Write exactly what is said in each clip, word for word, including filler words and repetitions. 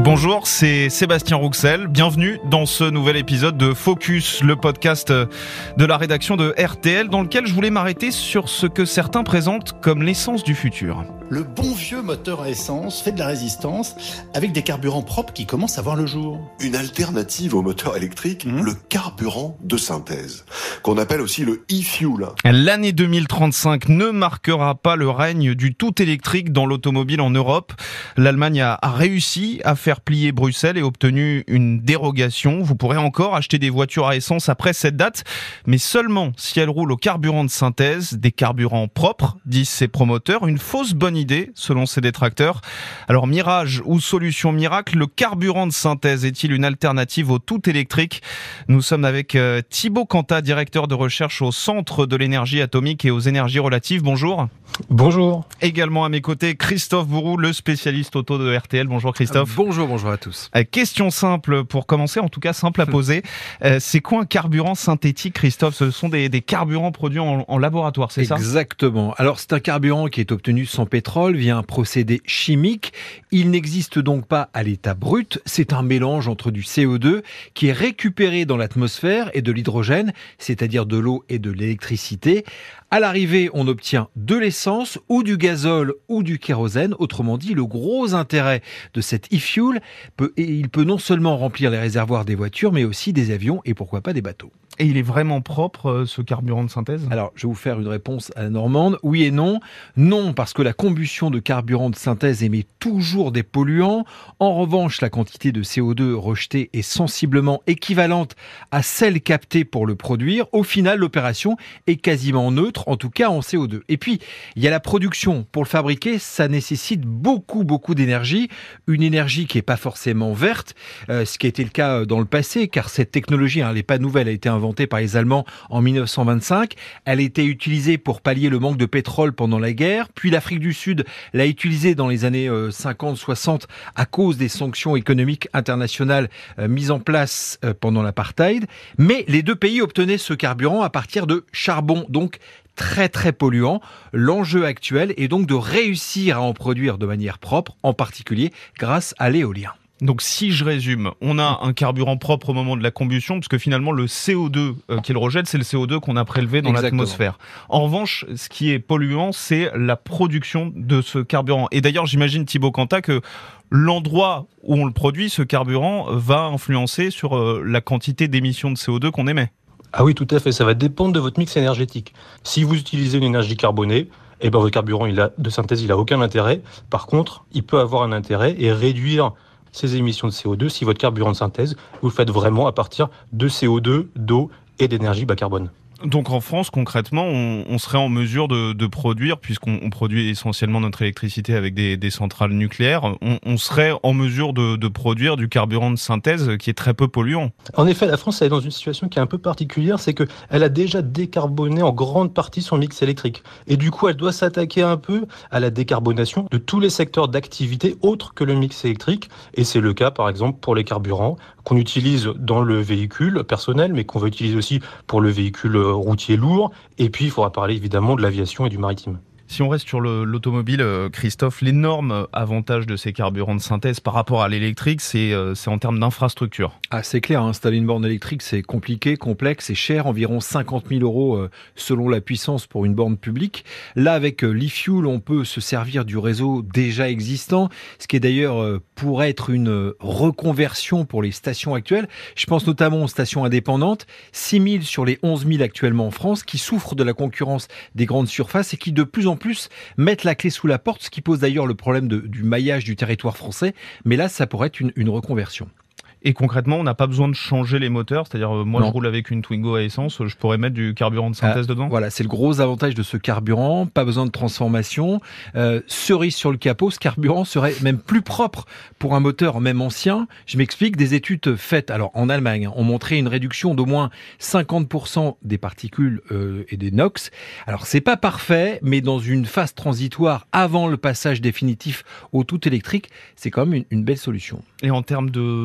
Bonjour, c'est Sébastien Rouxel. Bienvenue dans ce nouvel épisode de Focus, le podcast de la rédaction de R T L, dans lequel je voulais m'arrêter sur ce que certains présentent comme l'essence du futur. Le bon vieux moteur à essence fait de la résistance avec des carburants propres qui commencent à voir le jour. Une alternative au moteur électrique, mmh. le carburant de synthèse, qu'on appelle aussi le e-fuel. L'année deux mille trente-cinq ne marquera pas le règne du tout électrique dans l'automobile en Europe. L'Allemagne a réussi à faire plier Bruxelles et obtenu une dérogation. Vous pourrez encore acheter des voitures à essence après cette date, mais seulement si elles roulent au carburant de synthèse, des carburants propres, disent ses promoteurs. Une fausse bonne idée, selon ses détracteurs. Alors, mirage ou solution miracle, le carburant de synthèse est-il une alternative au tout électrique ? Nous sommes avec euh, Thibaut Cantat, directeur de recherche au Centre de l'énergie atomique et aux énergies relatives. Bonjour. Bonjour. Également à mes côtés, Christophe Bourou, le spécialiste auto de R T L. Bonjour Christophe. Bonjour, bonjour à tous. Euh, question simple pour commencer, en tout cas simple à poser. Euh, c'est quoi un carburant synthétique, Christophe ? Ce sont des, des carburants produits en, en laboratoire, c'est ça ? Exactement. Alors c'est un carburant qui est obtenu sans pétrole via un procédé chimique. Il n'existe donc pas à l'état brut. C'est un mélange entre du C O deux qui est récupéré dans l'atmosphère et de l'hydrogène, c'est-à-dire de l'eau et de l'électricité. À l'arrivée, on obtient de l'essence ou du gazole ou du kérosène. Autrement dit, le gros intérêt de cet e-fuel, peut, il peut non seulement remplir les réservoirs des voitures, mais aussi des avions et pourquoi pas des bateaux. Et il est vraiment propre, ce carburant de synthèse ? Alors, je vais vous faire une réponse à la normande. Oui et non. Non, parce que la combustion de carburant de synthèse émet toujours des polluants. En revanche, la quantité de C O deux rejetée est sensiblement équivalente à celle captée pour le produire. Au final, l'opération est quasiment neutre, en tout cas en C O deux. Et puis, il y a la production. Pour le fabriquer, ça nécessite beaucoup, beaucoup d'énergie. Une énergie qui n'est pas forcément verte, euh, ce qui a été le cas dans le passé, car cette technologie, hein, elle n'est pas nouvelle, elle a été inventée inventée par les Allemands en dix-neuf cent vingt-cinq. Elle a été utilisée pour pallier le manque de pétrole pendant la guerre. Puis l'Afrique du Sud l'a utilisée dans les années cinquante soixante à cause des sanctions économiques internationales mises en place pendant l'apartheid. Mais les deux pays obtenaient ce carburant à partir de charbon, donc très très polluant. L'enjeu actuel est donc de réussir à en produire de manière propre, en particulier grâce à l'éolien. Donc si je résume, on a un carburant propre au moment de la combustion, parce que finalement le C O deux euh, qu'il rejette, c'est le C O deux qu'on a prélevé dans Exactement. l'atmosphère. En revanche, ce qui est polluant, c'est la production de ce carburant. Et d'ailleurs, j'imagine, Thibaut Cantat, que l'endroit où on le produit, ce carburant, va influencer sur euh, la quantité d'émissions de C O deux qu'on émet. Ah oui, tout à fait, ça va dépendre de votre mix énergétique. Si vous utilisez une énergie carbonée, eh ben, votre carburant il a, de synthèse, il n'a aucun intérêt. Par contre, il peut avoir un intérêt et réduire ces émissions de C O deux si votre carburant de synthèse, vous le faites vraiment à partir de C O deux, d'eau et d'énergie bas carbone. Donc en France, concrètement, on, on serait en mesure de, de produire, puisqu'on on produit essentiellement notre électricité avec des, des centrales nucléaires, on, on serait en mesure de, de produire du carburant de synthèse qui est très peu polluant. En effet, la France elle est dans une situation qui est un peu particulière, c'est qu'elle a déjà décarboné en grande partie son mix électrique. Et du coup, elle doit s'attaquer un peu à la décarbonation de tous les secteurs d'activité autres que le mix électrique. Et c'est le cas, par exemple, pour les carburants qu'on utilise dans le véhicule personnel, mais qu'on va utiliser aussi pour le véhicule routier lourd. Et puis, il faudra parler évidemment de l'aviation et du maritime. Si on reste sur le, l'automobile, Christophe, l'énorme avantage de ces carburants de synthèse par rapport à l'électrique, c'est, c'est en termes d'infrastructure. Ah, c'est clair, installer une borne électrique, c'est compliqué, complexe, c'est cher, environ cinquante mille euros euh, selon la puissance pour une borne publique. Là, avec euh, l'e-fuel, on peut se servir du réseau déjà existant, ce qui est d'ailleurs euh, pourrait être une euh, reconversion pour les stations actuelles. Je pense notamment aux stations indépendantes, six mille sur les onze mille actuellement en France, qui souffrent de la concurrence des grandes surfaces et qui de plus en plus mettre la clé sous la porte, ce qui pose d'ailleurs le problème de, du maillage du territoire français. Mais là, ça pourrait être une, une reconversion. Et concrètement, on n'a pas besoin de changer les moteurs. C'est-à-dire, euh, moi, non. je roule avec une Twingo à essence, je pourrais mettre du carburant de synthèse ah, dedans. Voilà, c'est le gros avantage de ce carburant. Pas besoin de transformation. Euh, cerise sur le capot, ce carburant serait même plus propre pour un moteur, même ancien. Je m'explique, des études faites alors en Allemagne ont montré une réduction d'au moins cinquante pour cent des particules euh, et des NOx. Alors, c'est pas parfait, mais dans une phase transitoire avant le passage définitif au tout électrique, c'est quand même une, une belle solution. Et en termes de prix,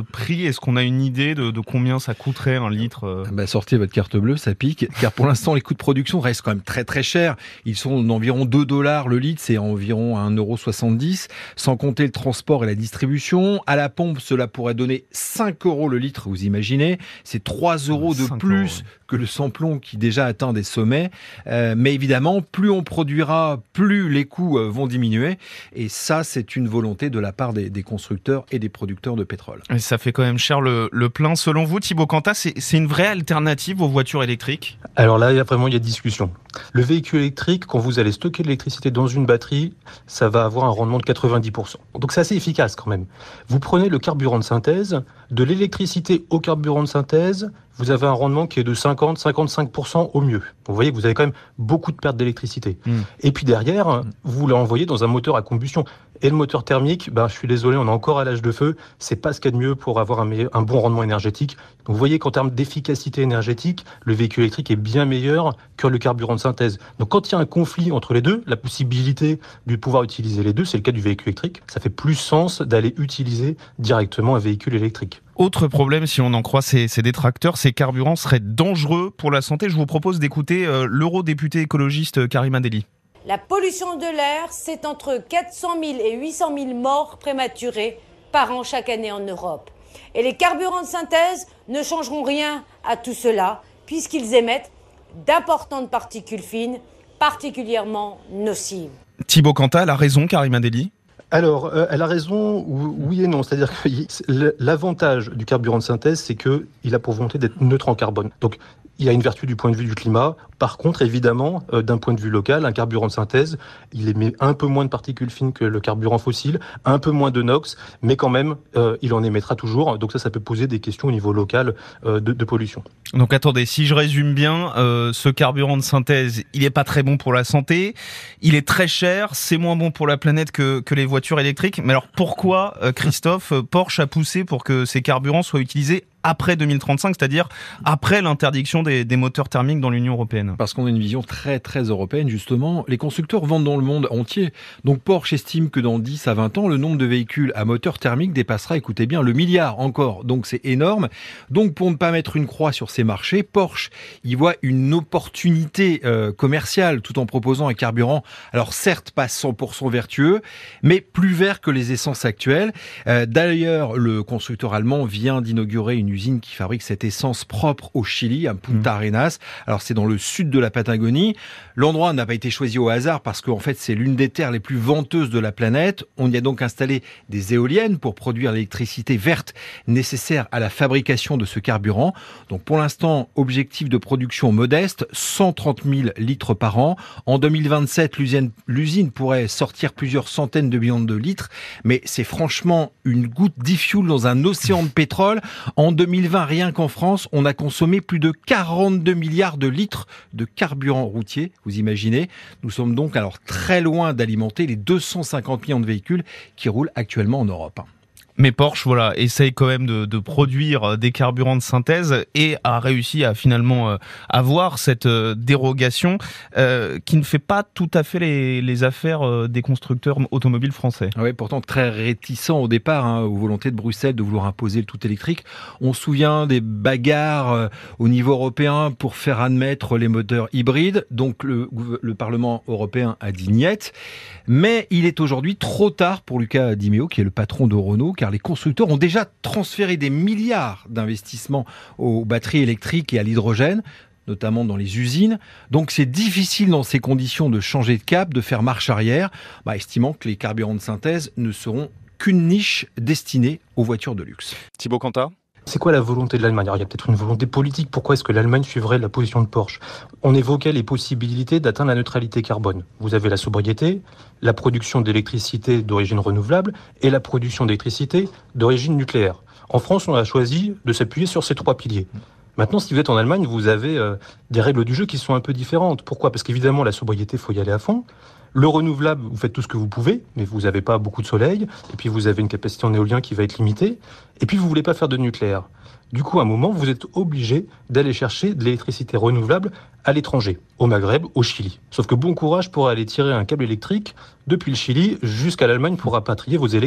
Est-ce qu'on a une idée de, de combien ça coûterait un litre euh... bah, Sortez votre carte bleue, ça pique. Car pour l'instant, les coûts de production restent quand même très très chers. Ils sont d'environ deux dollars le litre, c'est environ un euro soixante-dix. Sans compter le transport et la distribution. À la pompe, cela pourrait donner cinq euros le litre, vous imaginez. C'est trois euros de plus euros, oui. que le sans-plomb qui déjà atteint des sommets. Euh, mais évidemment, plus on produira, plus les coûts euh, vont diminuer. Et ça, c'est une volonté de la part des, des constructeurs et des producteurs de pétrole. Et ça fait quand même cher le, le plein. Selon vous, Thibaut Cantat, c'est, c'est une vraie alternative aux voitures électriques ? Alors là, il y a vraiment il y a discussion. Le véhicule électrique, quand vous allez stocker de l'électricité dans une batterie, ça va avoir un rendement de quatre-vingt-dix pour cent. Donc c'est assez efficace quand même. Vous prenez le carburant de synthèse, de l'électricité au carburant de synthèse, vous avez un rendement qui est de cinquante à cinquante-cinq pour cent au mieux. Vous voyez que vous avez quand même beaucoup de pertes d'électricité. Mmh. Et puis derrière, vous l'envoyez dans un moteur à combustion. Et le moteur thermique, ben, je suis désolé, on est encore à l'âge de feu. C'est pas ce qu'il y a de mieux pour avoir un, meilleur, un bon rendement énergétique. Donc vous voyez qu'en termes d'efficacité énergétique, le véhicule électrique est bien meilleur que le carburant de synthèse. Donc quand il y a un conflit entre les deux, la possibilité de pouvoir utiliser les deux, c'est le cas du véhicule électrique. Ça fait plus sens d'aller utiliser directement un véhicule électrique. Autre problème, si on en croit ces, ces détracteurs, ces carburants seraient dangereux pour la santé. Je vous propose d'écouter euh, l'eurodéputé écologiste Karima Delli. La pollution de l'air, c'est entre quatre cent mille et huit cent mille morts prématurées par an chaque année en Europe. Et les carburants de synthèse ne changeront rien à tout cela, puisqu'ils émettent d'importantes particules fines, particulièrement nocives. Thibaut Cantat, elle a raison, Karima Delli ? Alors, euh, elle a raison, oui et non. C'est-à-dire que l'avantage du carburant de synthèse, c'est qu'il a pour volonté d'être neutre en carbone. Donc, il y a une vertu du point de vue du climat. Par contre, évidemment, euh, d'un point de vue local, un carburant de synthèse, il émet un peu moins de particules fines que le carburant fossile, un peu moins de NOx, mais quand même, euh, il en émettra toujours. Donc ça, ça peut poser des questions au niveau local euh, de, de pollution. Donc attendez, si je résume bien, euh, ce carburant de synthèse, il est pas très bon pour la santé, il est très cher, c'est moins bon pour la planète que, que les voitures électriques. Mais alors pourquoi, euh, Christophe, Porsche a poussé pour que ces carburants soient utilisés après deux mille trente-cinq, c'est-à-dire après l'interdiction des, des moteurs thermiques dans l'Union européenne? Parce qu'on a une vision très très européenne, justement. Les constructeurs vendent dans le monde entier. Donc Porsche estime que dans dix à vingt ans, le nombre de véhicules à moteur thermique dépassera, écoutez bien, le milliard encore. Donc c'est énorme. Donc pour ne pas mettre une croix sur ces marchés, Porsche y voit une opportunité euh, commerciale tout en proposant un carburant, alors certes pas cent pour cent vertueux, mais plus vert que les essences actuelles. Euh, d'ailleurs, le constructeur allemand vient d'inaugurer une usine qui fabrique cette essence propre au Chili, à Punta Arenas. Alors c'est dans le sud de la Patagonie. L'endroit n'a pas été choisi au hasard parce qu'en fait c'est l'une des terres les plus venteuses de la planète. On y a donc installé des éoliennes pour produire l'électricité verte nécessaire à la fabrication de ce carburant. Donc pour l'instant, objectif de production modeste, cent trente mille litres par an. En deux mille vingt-sept, l'usine, l'usine pourrait sortir plusieurs centaines de millions de litres, mais c'est franchement une goutte d'e-fuel dans un océan de pétrole. En deux mille vingt, rien qu'en France, on a consommé plus de quarante-deux milliards de litres de carburant routier, vous imaginez. Nous sommes donc alors très loin d'alimenter les deux cent cinquante millions de véhicules qui roulent actuellement en Europe. Mais Porsche, voilà, essaye quand même de, de produire des carburants de synthèse et a réussi à finalement euh, avoir cette euh, dérogation euh, qui ne fait pas tout à fait les, les affaires euh, des constructeurs automobiles français. Oui, pourtant très réticent au départ hein, aux volontés de Bruxelles de vouloir imposer le tout électrique. On se souvient des bagarres euh, au niveau européen pour faire admettre les moteurs hybrides. Donc le, le Parlement européen a dit niet. Mais il est aujourd'hui trop tard pour Luca Di Meo, qui est le patron de Renault, car les constructeurs ont déjà transféré des milliards d'investissements aux batteries électriques et à l'hydrogène, notamment dans les usines. Donc c'est difficile dans ces conditions de changer de cap, de faire marche arrière, bah, estimant que les carburants de synthèse ne seront qu'une niche destinée aux voitures de luxe. Thibaut Cantat ? C'est quoi la volonté de l'Allemagne? Alors, il y a peut-être une volonté politique. Pourquoi est-ce que l'Allemagne suivrait la position de Porsche? On évoquait les possibilités d'atteindre la neutralité carbone. Vous avez la sobriété, la production d'électricité d'origine renouvelable et la production d'électricité d'origine nucléaire. En France, on a choisi de s'appuyer sur ces trois piliers. Maintenant, si vous êtes en Allemagne, vous avez euh, des règles du jeu qui sont un peu différentes. Pourquoi? Parce qu'évidemment, la sobriété, il faut y aller à fond. Le renouvelable, vous faites tout ce que vous pouvez, mais vous n'avez pas beaucoup de soleil. Et puis, vous avez une capacité en éolien qui va être limitée. Et puis, vous ne voulez pas faire de nucléaire. Du coup, à un moment, vous êtes obligé d'aller chercher de l'électricité renouvelable à l'étranger, au Maghreb, au Chili. Sauf que bon courage pour aller tirer un câble électrique depuis le Chili jusqu'à l'Allemagne pour rapatrier vos électrons.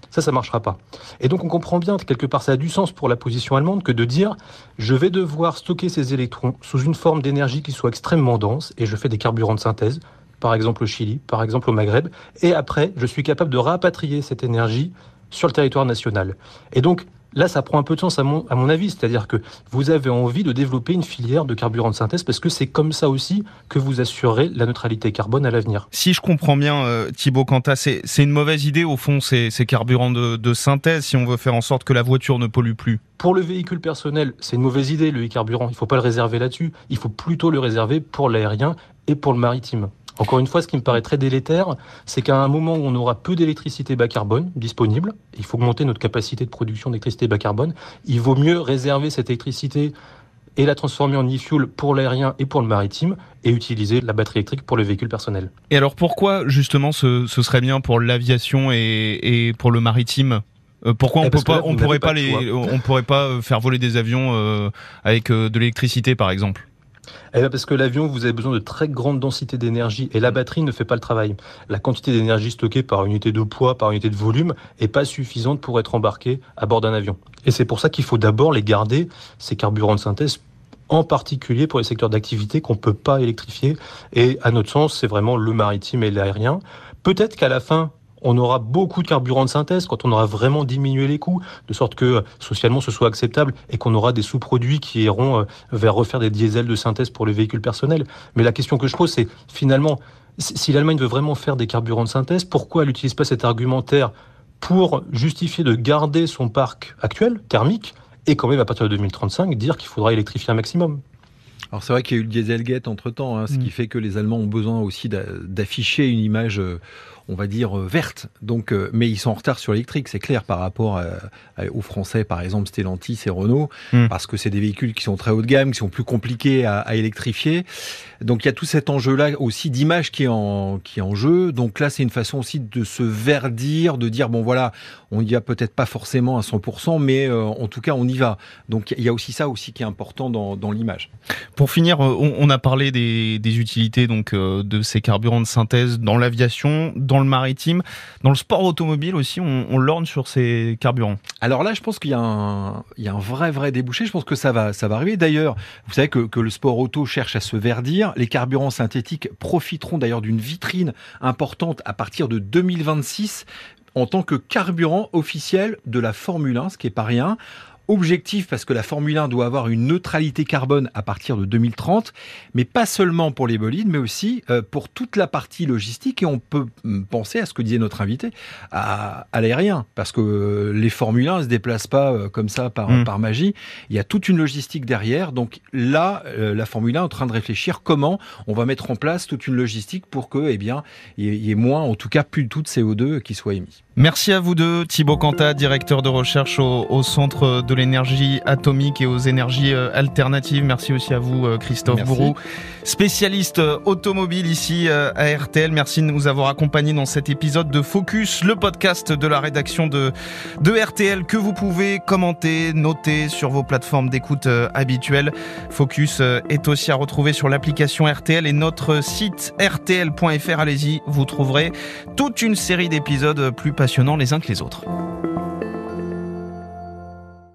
Ça, ça marchera pas. Et donc on comprend bien, quelque part ça a du sens pour la position allemande que de dire je vais devoir stocker ces électrons sous une forme d'énergie qui soit extrêmement dense et je fais des carburants de synthèse, par exemple au Chili, par exemple au Maghreb, et après je suis capable de rapatrier cette énergie sur le territoire national. Et donc là, ça prend un peu de sens à mon, à mon avis, c'est-à-dire que vous avez envie de développer une filière de carburant de synthèse parce que c'est comme ça aussi que vous assurez la neutralité carbone à l'avenir. Si je comprends bien, euh, Thibaut Cantat, c'est, c'est une mauvaise idée au fond, ces, ces carburants de, de synthèse, si on veut faire en sorte que la voiture ne pollue plus. Pour le véhicule personnel, c'est une mauvaise idée, le e-carburant. Il ne faut pas le réserver là-dessus. Il faut plutôt le réserver pour l'aérien et pour le maritime. Encore une fois, ce qui me paraît très délétère, c'est qu'à un moment où on aura peu d'électricité bas carbone disponible, il faut augmenter notre capacité de production d'électricité bas carbone, il vaut mieux réserver cette électricité et la transformer en e-fuel pour l'aérien et pour le maritime et utiliser la batterie électrique pour le véhicule personnel. Et alors pourquoi justement ce, ce serait bien pour l'aviation et, et pour le maritime ? Pourquoi on peut pas, on pourrait pas les, on pourrait pas faire voler des avions euh, avec euh, de l'électricité par exemple ? Eh bien parce que l'avion, vous avez besoin de très grande densité d'énergie et la batterie ne fait pas le travail. La quantité d'énergie stockée par unité de poids, par unité de volume, est pas suffisante pour être embarquée à bord d'un avion. Et c'est pour ça qu'il faut d'abord les garder, ces carburants de synthèse, en particulier pour les secteurs d'activité qu'on peut pas électrifier. Et à notre sens, c'est vraiment le maritime et l'aérien. Peut-être qu'à la fin, on aura beaucoup de carburants de synthèse quand on aura vraiment diminué les coûts, de sorte que socialement ce soit acceptable et qu'on aura des sous-produits qui iront vers refaire des diesels de synthèse pour les véhicules personnels. Mais la question que je pose, c'est finalement, si l'Allemagne veut vraiment faire des carburants de synthèse, pourquoi elle n'utilise pas cet argumentaire pour justifier de garder son parc actuel, thermique, et quand même à partir de deux mille trente-cinq, dire qu'il faudra électrifier un maximum ? Alors c'est vrai qu'il y a eu le Dieselgate entre-temps, hein, ce mmh. qui fait que les Allemands ont besoin aussi d'afficher une image, on va dire, verte. Donc, mais ils sont en retard sur l'électrique, c'est clair, par rapport à, à, aux Français, par exemple Stellantis et Renault, mmh. parce que c'est des véhicules qui sont très haut de gamme, qui sont plus compliqués à, à électrifier. Donc il y a tout cet enjeu-là aussi d'image qui est en qui est en jeu. Donc là, c'est une façon aussi de se verdir, de dire bon voilà, on y va peut-être pas forcément à cent pour cent, mais euh, en tout cas on y va. Donc il y a aussi ça aussi qui est important dans, dans l'image. Pour finir, on, on a parlé des, des utilités donc euh, de ces carburants de synthèse dans l'aviation, dans le maritime, dans le sport automobile aussi. On, on lorgne sur ces carburants. Alors là, je pense qu'il y a un il y a un vrai vrai débouché. Je pense que ça va ça va arriver. D'ailleurs, vous savez que que le sport auto cherche à se verdir. Les carburants synthétiques profiteront d'ailleurs d'une vitrine importante à partir de deux mille vingt-six en tant que carburant officiel de la Formule un, ce qui est pas rien. Objectif parce que la Formule un doit avoir une neutralité carbone à partir de deux mille trente, mais pas seulement pour les bolides, mais aussi pour toute la partie logistique. Et on peut penser à ce que disait notre invité, à, à l'aérien, parce que les Formule un ne se déplacent pas comme ça par, mmh. par magie. Il y a toute une logistique derrière. Donc là, la Formule un est en train de réfléchir comment on va mettre en place toute une logistique pour que, eh bien, il y ait moins, en tout cas, plus du tout de C O deux qui soit émis. Merci à vous deux, Thibaut Cantat, directeur de recherche au, au Centre de l'énergie atomique et aux énergies alternatives. Merci aussi à vous, Christophe Merci. Bourroux, spécialiste automobile ici à R T L. Merci de nous avoir accompagnés dans cet épisode de Focus, le podcast de la rédaction de, de R T L que vous pouvez commenter, noter sur vos plateformes d'écoute habituelles. Focus est aussi à retrouver sur l'application R T L et notre site R T L point F R. Allez-y, vous trouverez toute une série d'épisodes plus passionnants les uns que les autres.